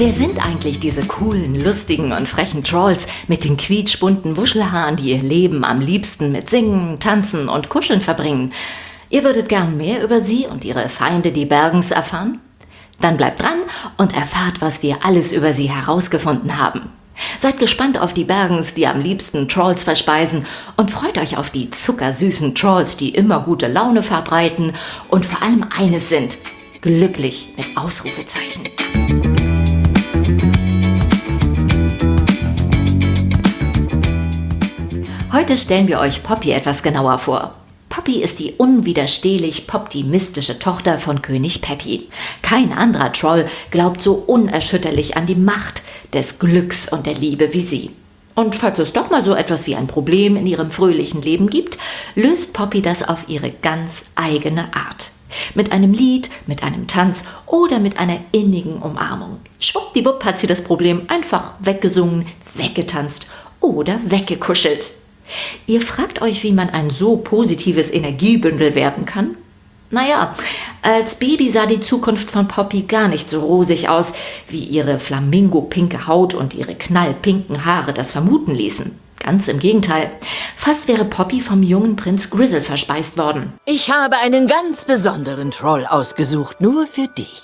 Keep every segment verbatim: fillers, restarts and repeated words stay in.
Wer sind eigentlich diese coolen, lustigen und frechen Trolls mit den quietschbunten Wuschelhaaren, die ihr Leben am liebsten mit Singen, Tanzen und Kuscheln verbringen? Ihr würdet gern mehr über sie und ihre Feinde, die Bergens, erfahren? Dann bleibt dran und erfahrt, was wir alles über sie herausgefunden haben. Seid gespannt auf die Bergens, die am liebsten Trolls verspeisen, und freut euch auf die zuckersüßen Trolls, die immer gute Laune verbreiten und vor allem eines sind: glücklich mit Ausrufezeichen. Heute stellen wir euch Poppy etwas genauer vor. Poppy ist die unwiderstehlich optimistische Tochter von König Peppy. Kein anderer Troll glaubt so unerschütterlich an die Macht des Glücks und der Liebe wie sie. Und falls es doch mal so etwas wie ein Problem in ihrem fröhlichen Leben gibt, löst Poppy das auf ihre ganz eigene Art. Mit einem Lied, mit einem Tanz oder mit einer innigen Umarmung. Schwuppdiwupp hat sie das Problem einfach weggesungen, weggetanzt oder weggekuschelt. Ihr fragt euch, wie man ein so positives Energiebündel werden kann? Naja, als Baby sah die Zukunft von Poppy gar nicht so rosig aus, wie ihre flamingo-pinke Haut und ihre knallpinken Haare das vermuten ließen. Ganz im Gegenteil. Fast wäre Poppy vom jungen Prinz Grizzle verspeist worden. Ich habe einen ganz besonderen Troll ausgesucht, nur für dich.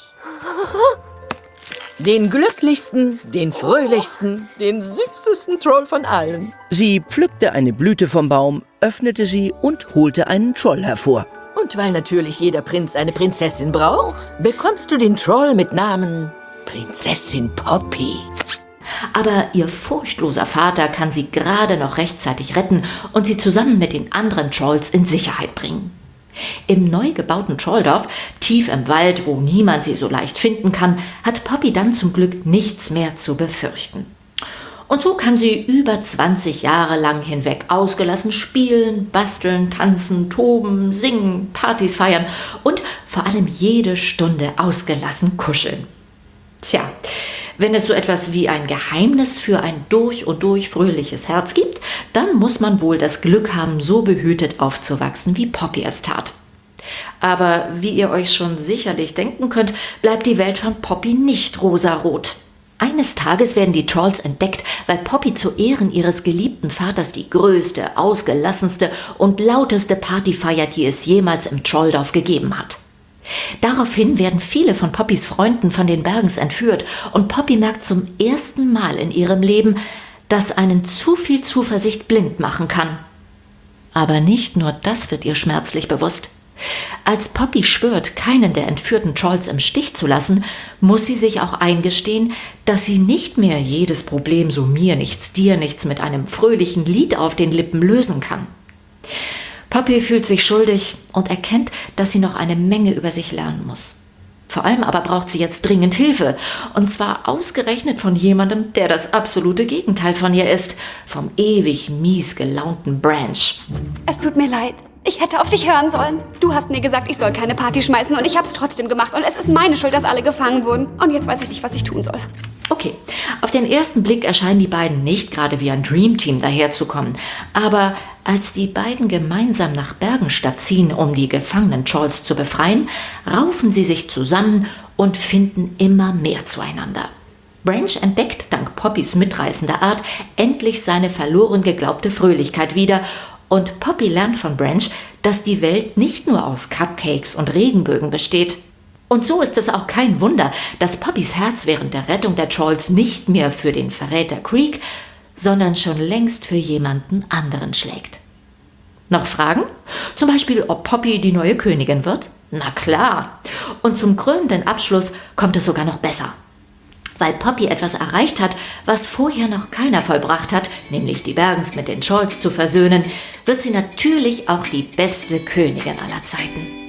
Den glücklichsten, den fröhlichsten, den süßesten Troll von allen. Sie pflückte eine Blüte vom Baum, öffnete sie und holte einen Troll hervor. Und weil natürlich jeder Prinz eine Prinzessin braucht, bekommst du den Troll mit Namen Prinzessin Poppy. Aber ihr furchtloser Vater kann sie gerade noch rechtzeitig retten und sie zusammen mit den anderen Trolls in Sicherheit bringen. Im neu gebauten Trolldorf, tief im Wald, wo niemand sie so leicht finden kann, hat Poppy dann zum Glück nichts mehr zu befürchten. Und so kann sie über zwanzig Jahre lang hinweg ausgelassen spielen, basteln, tanzen, toben, singen, Partys feiern und vor allem jede Stunde ausgelassen kuscheln. Tja, wenn es so etwas wie ein Geheimnis für ein durch und durch fröhliches Herz gibt, dann muss man wohl das Glück haben, so behütet aufzuwachsen, wie Poppy es tat. Aber wie ihr euch schon sicherlich denken könnt, bleibt die Welt von Poppy nicht rosarot. Eines Tages werden die Trolls entdeckt, weil Poppy zu Ehren ihres geliebten Vaters die größte, ausgelassenste und lauteste Party feiert, die es jemals im Trolldorf gegeben hat. Daraufhin werden viele von Poppys Freunden von den Bergens entführt und Poppy merkt zum ersten Mal in ihrem Leben, dass einen zu viel Zuversicht blind machen kann. Aber nicht nur das wird ihr schmerzlich bewusst. Als Poppy schwört, keinen der entführten Trolls im Stich zu lassen, muss sie sich auch eingestehen, dass sie nicht mehr jedes Problem so mir nichts, dir nichts mit einem fröhlichen Lied auf den Lippen lösen kann. Poppy fühlt sich schuldig und erkennt, dass sie noch eine Menge über sich lernen muss. Vor allem aber braucht sie jetzt dringend Hilfe. Und zwar ausgerechnet von jemandem, der das absolute Gegenteil von ihr ist. Vom ewig mies gelaunten Branch. Es tut mir leid. Ich hätte auf dich hören sollen. Du hast mir gesagt, ich soll keine Party schmeißen und ich hab's trotzdem gemacht. Und es ist meine Schuld, dass alle gefangen wurden. Und jetzt weiß ich nicht, was ich tun soll. Okay, auf den ersten Blick erscheinen die beiden nicht gerade wie ein Dreamteam daherzukommen. Aber als die beiden gemeinsam nach Bergenstadt ziehen, um die gefangenen Trolls zu befreien, raufen sie sich zusammen und finden immer mehr zueinander. Branch entdeckt dank Poppys mitreißender Art endlich seine verloren geglaubte Fröhlichkeit wieder und Poppy lernt von Branch, dass die Welt nicht nur aus Cupcakes und Regenbögen besteht. Und so ist es auch kein Wunder, dass Poppys Herz während der Rettung der Trolls nicht mehr für den Verräter Creek, sondern schon längst für jemanden anderen schlägt. Noch Fragen? Zum Beispiel, ob Poppy die neue Königin wird? Na klar. Und zum krönenden Abschluss kommt es sogar noch besser. Weil Poppy etwas erreicht hat, was vorher noch keiner vollbracht hat, nämlich die Bergens mit den Trolls zu versöhnen, wird sie natürlich auch die beste Königin aller Zeiten.